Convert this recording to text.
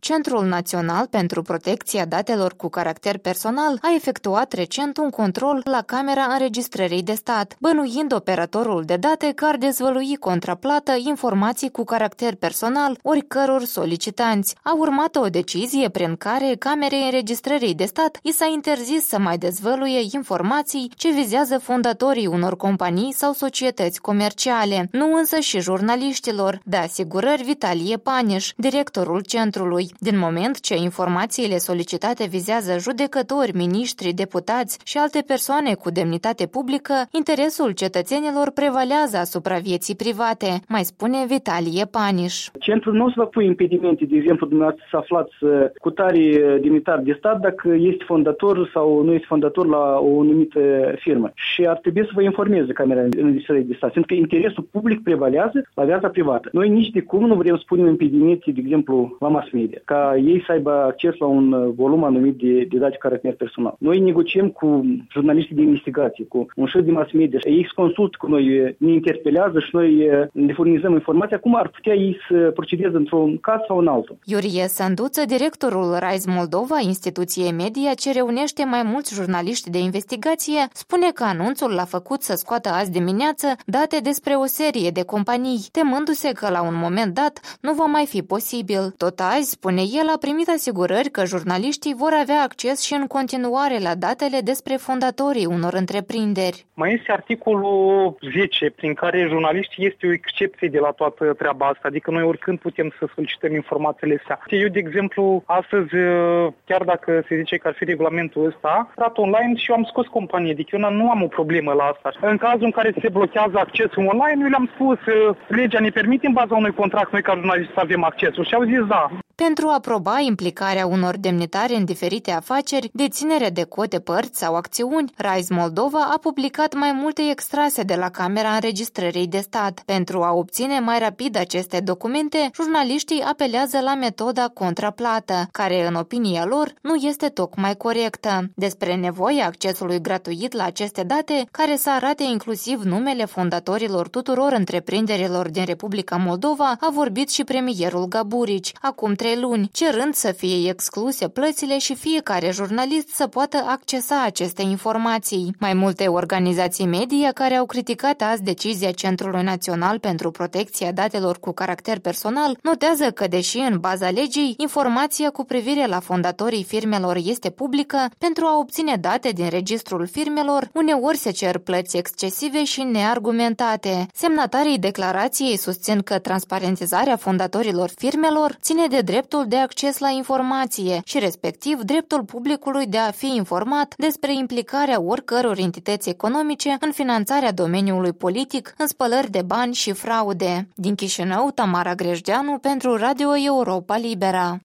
Centrul Național pentru Protecția Datelor cu Caracter Personal a efectuat recent un control la Camera Înregistrării de Stat, bănuind operatorul de date că ar dezvălui contraplată informații cu caracter personal oricăror solicitanți. A urmat o decizie prin care Camerei Înregistrării de Stat i s-a interzis să mai dezvăluie informații ce vizează fondatorii unor companii sau societăți comerciale, nu însă și jurnaliștilor, de asigurări Vitalie Paniș, directorul centrului. Din moment ce informațiile solicitate vizează judecători, miniștri, deputați și alte persoane cu demnitate publică, interesul cetățenilor prevalează asupra vieții private, mai spune Vitalie Paniș. Centrul nu o să vă pune impedimente, de exemplu, dumneavoastră să aflați cu tare demnitar de stat dacă este fondator sau nu este fondator la o anumită firmă. Și ar trebui să vă informeze Camera Înregistrării de Stat, pentru că interesul public prevalează la viața privată. Noi nici de cum nu vrem să punem impedimente, de exemplu, la mass media, ca ei să aibă acces la un volum anumit de date cu caracter personal. Noi negociem cu jurnaliștii de investigație, cu un șef de mass media. Ei se consultă cu noi, ne interpelează și noi ne furnizăm informația cum ar putea ei să procedeze într-un caz sau în altul. Iurie Sânduță, directorul Rise Moldova, instituție media ce reunește mai mulți jurnaliști de investigație, spune că anunțul l-a făcut să scoată azi dimineață date despre o serie de companii, temându-se că la un moment dat nu va mai fi posibil. Tot azi, spune el, a primit asigurări că jurnaliștii vor avea acces și în continuare la datele despre fondatorii unor întreprinderi. Mai este articolul 10, prin care jurnaliștii este o excepție de la toată treaba asta, adică noi oricând putem să solicităm informațiile astea. Eu, de exemplu, astăzi, chiar dacă se zice că ar fi regulamentul ăsta, stat online și eu am scos companie, adică eu nu am o problemă la asta. În cazul în care se blochează accesul online, eu le-am spus, legea ne permite în baza unui contract noi ca jurnaliști să avem accesul și au zis da. Pentru a aproba implicarea unor demnitari în diferite afaceri, deținere de cote, părți sau acțiuni, Rise Moldova a publicat mai multe extrase de la Camera Înregistrării de Stat. Pentru a obține mai rapid aceste documente, jurnaliștii apelează la metoda contraplată, care, în opinia lor, nu este tocmai corectă. Despre nevoia accesului gratuit la aceste date, care să arate inclusiv numele fondatorilor tuturor întreprinderilor din Republica Moldova, a vorbit și premierul Gaburici, acum 3 luni, cerând să fie excluse plățile și fiecare jurnalist să poată accesa aceste informații. Mai multe organizații media care au criticat azi decizia Centrului Național pentru Protecția Datelor cu Caracter Personal notează că, deși în baza legii, informația cu privire la fondatorii firmelor este publică, pentru a obține date din registrul firmelor, uneori se cer plăți excesive și neargumentate. Semnatarii declarației susțin că transparentizarea fondatorilor firmelor ține de dreptul de acces la informație și respectiv dreptul publicului de a fi informat despre implicarea oricăror entități economice în finanțarea domeniului politic, în spălări de bani și fraude. Din Chișinău, Tamara Grejdeanu pentru Radio Europa Libera.